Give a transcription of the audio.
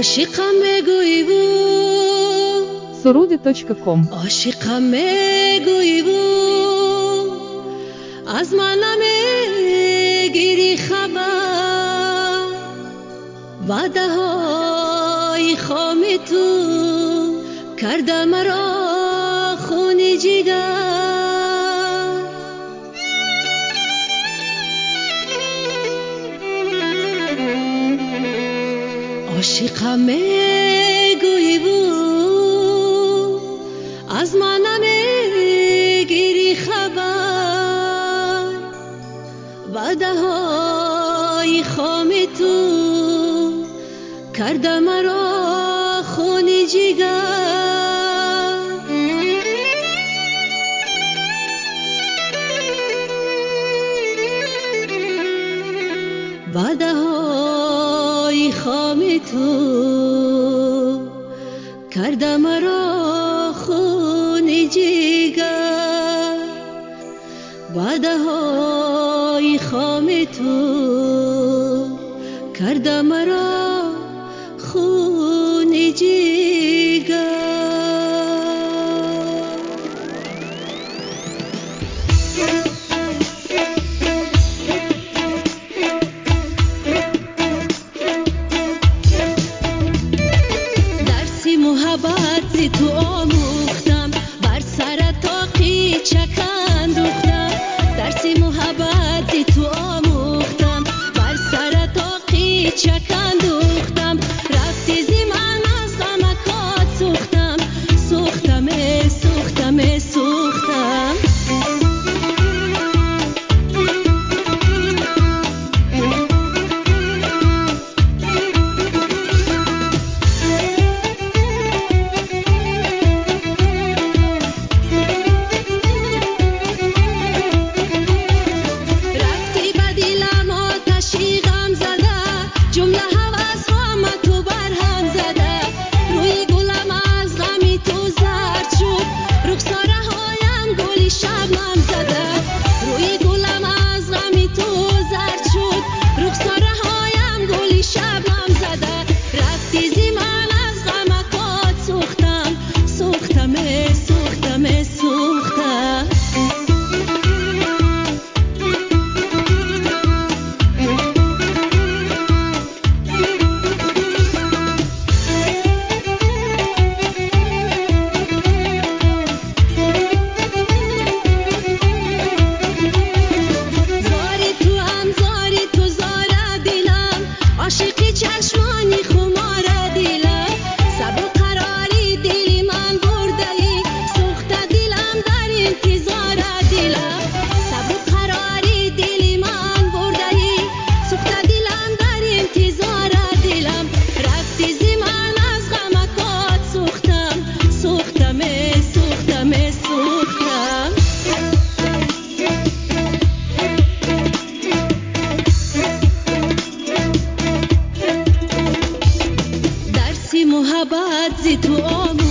عاشقم بگوی بود surudi.com عاشقم بگوی بود از من نمیگیری خبر وعده های خام تو کرده مرا خون جگر عاشقم میگویی بود از من نمیگیری خبر وعده های خام تو کرده مرا خون جگر وعده های خام تو کرده مرا خون جگر وعده های خام تو کرده مرا خون جگر محبت زی تو آموختم بر سر تاقی چکن دوختم درسی محبت زی تو آموختم بر سر تاقی چکن دوختم رفتی زی من از غمکات سوختم سوختم سوختم سوختم محبت زی تو